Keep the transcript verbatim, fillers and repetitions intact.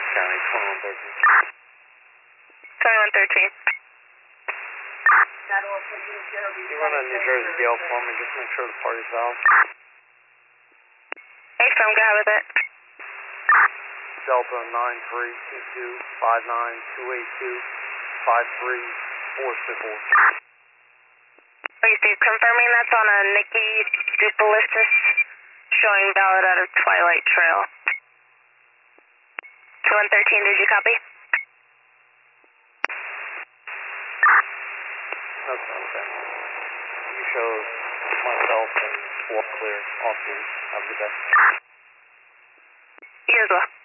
County, twenty-one thirteen. twenty-one thirteen. You run a New Jersey Gale for me, just make sure the party's valid. Hey, from go ahead with it. Delta nine three two two five nine two eight two five three four six four. Okay, Steve, confirming that's on a Nikki Duplessis showing valid out of Twilight Trail. twenty-one thirteen, did you copy? That's okay. You show myself and walk clear off duty. Have a good day. You as well.